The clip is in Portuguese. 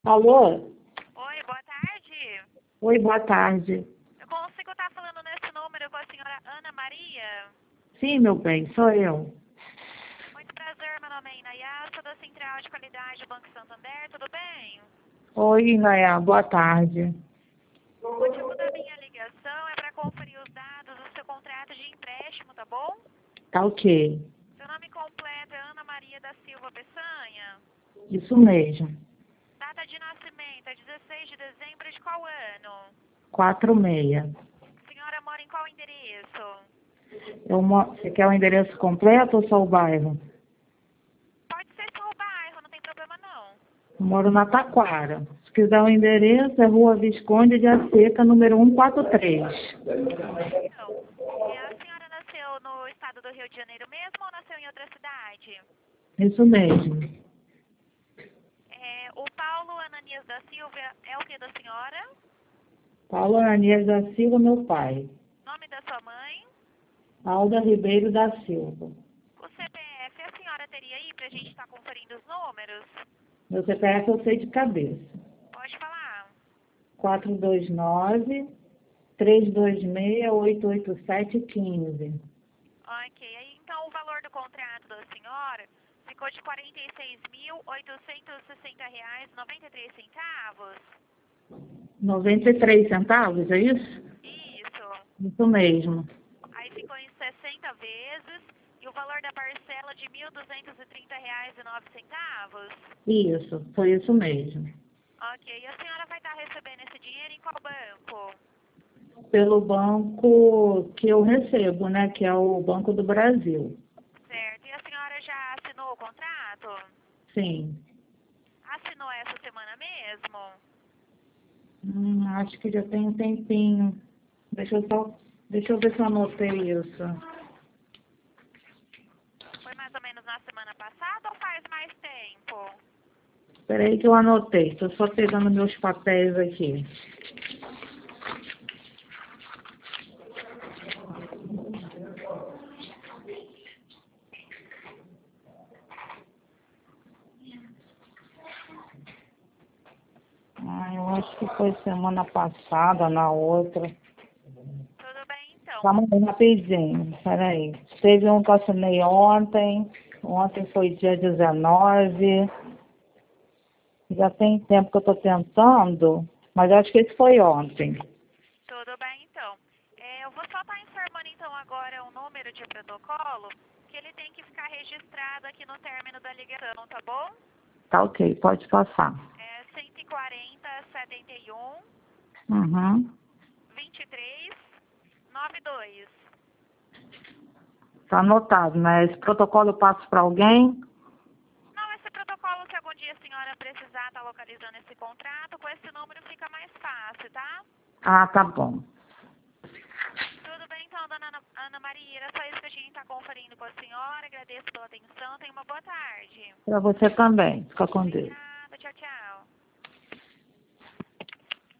Alô? Oi, boa tarde. Oi, boa tarde. Eu consigo estar falando nesse número com a senhora Ana Maria? Sim, meu bem, sou eu. Muito prazer, meu nome é Inayá, sou da Central de Qualidade do Banco Santander, tudo bem? Oi, Nayá, boa tarde. O motivo da minha ligação é para conferir os dados do seu contrato de empréstimo, tá bom? Tá ok. Seu nome completo é Ana Maria da Silva Peçanha. Isso mesmo. Data de nascimento é 16 de dezembro de qual ano? 46. A senhora mora em qual endereço? Você quer o endereço completo ou só o bairro? Pode ser só o bairro, não tem problema não. Eu moro na Taquara. Se quiser o endereço, é Rua Visconde de Aceca, número 143. Então, a senhora nasceu no estado do Rio de Janeiro mesmo ou nasceu em outra cidade? Isso mesmo. O Paulo Ananias da Silva é o que da senhora? Paulo Ananias da Silva, meu pai. Nome da sua mãe? Alda Ribeiro da Silva. O CPF a senhora teria aí pra gente estar conferindo os números? Meu CPF eu sei de cabeça. Pode falar. 429-326-88715. Ok, aí então o valor do contrato da senhora ficou de R$ 46.860,93. 93 centavos, é isso? Isso. Isso mesmo. Aí ficou em 60 vezes e o valor da parcela de R$ 1.230,09. Isso, foi isso mesmo. Ok, e a senhora vai estar recebendo esse dinheiro em qual banco? Pelo banco que eu recebo, né? Que é o Banco do Brasil. Certo, e a senhora já assinou o contrato? Sim. Assinou essa semana mesmo? Acho que já tem um tempinho. Deixa eu ver se eu anotei isso. Foi mais ou menos na semana passada ou faz mais tempo? Espera aí que eu anotei. Estou só pegando meus papéis aqui. Eu acho que foi semana passada, na outra. Tudo bem então. Calma aí, rapidinho. Peraí. Teve um que eu assinei ontem. Ontem foi dia 19. Já tem tempo que eu estou tentando, mas eu acho que esse foi ontem. Tudo bem então. Eu vou só estar informando então agora o número de protocolo que ele tem que ficar registrado aqui no término da ligação, tá bom? Tá ok, pode passar. 140 71 Uhum. 23 92. Tá anotado, né? Esse protocolo eu passo para alguém? Não, esse protocolo, se algum dia a senhora precisar estar localizando esse contrato, com esse número fica mais fácil, tá? Ah, tá bom. Tudo bem então, dona Ana Maria, era só isso que a gente está conferindo com a senhora. Agradeço pela atenção, tenha uma boa tarde. Para você também. Fica com Deus. Obrigada, tchau, tchau.